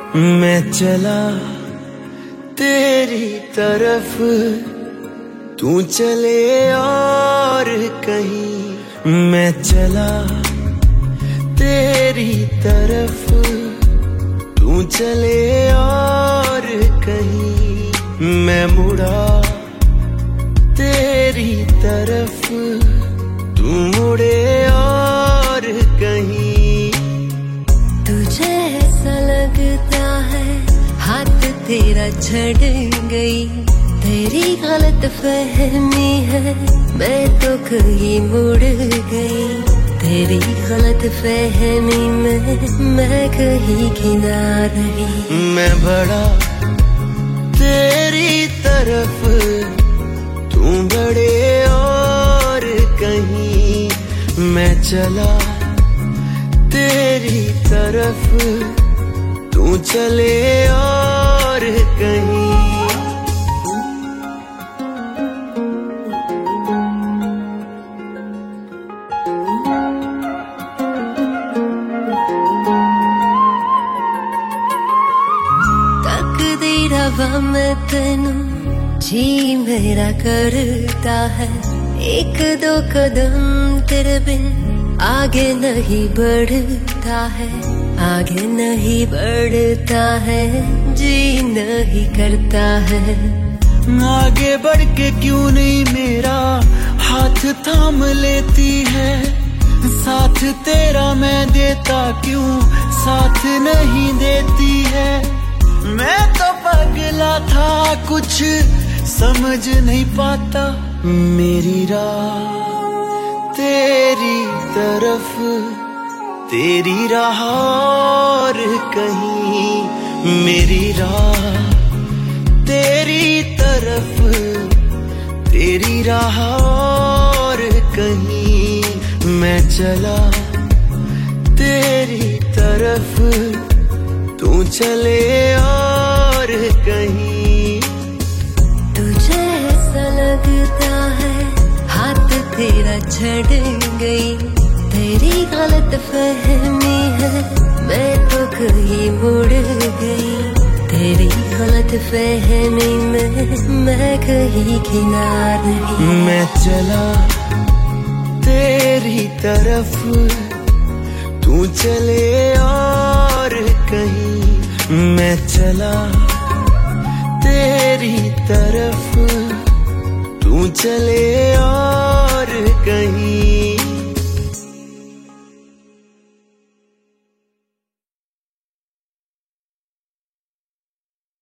मैं चला तेरी तरफ, तू चले और कहीं। मैं चला तेरी तरफ, तू चले और कहीं। मैं मुड़ा तेरी तरफ, तू मुड़े और कहीं। तुझे ऐसा लगता है हाथ तेरा छड़ गई, तेरी गलत फहमी है, मैं तो कहीं मुड़ गई। तेरी गलत फहमी में मैं कहीं किना रही। मैं बढ़ा तेरी तरफ, तू बढ़े और कहीं। मैं चला तेरी तरफ, तू चले और कहीं। तकदीर हवा में तेनू जी मेरा करता है, एक दो कदम तेरे बिन आगे नहीं बढ़ता है, आगे नहीं बढ़ता है, जी नहीं करता है। आगे बढ़ के क्यों नहीं मेरा हाथ थाम लेती है, साथ तेरा मैं देता क्यों साथ नहीं देती है। मैं तो पगला था कुछ समझ नहीं पाता, मेरी राह तेरी तरफ, तेरी राह और कहीं। मेरी राह तेरी तरफ, तेरी राह और कहीं। मैं चला तेरी तरफ, तू चले और कहीं। तुझे ऐसा लगता है हाथ तेरा छड़ गई, तेरी गलत फहमी है, मैं तो कहीं मुड़ गई। तेरी गलत फहमी में मैं कहीं किनार नहीं। मैं चला तेरी तरफ, तू चले और कहीं। मैं चला तेरी तरफ, तू चले और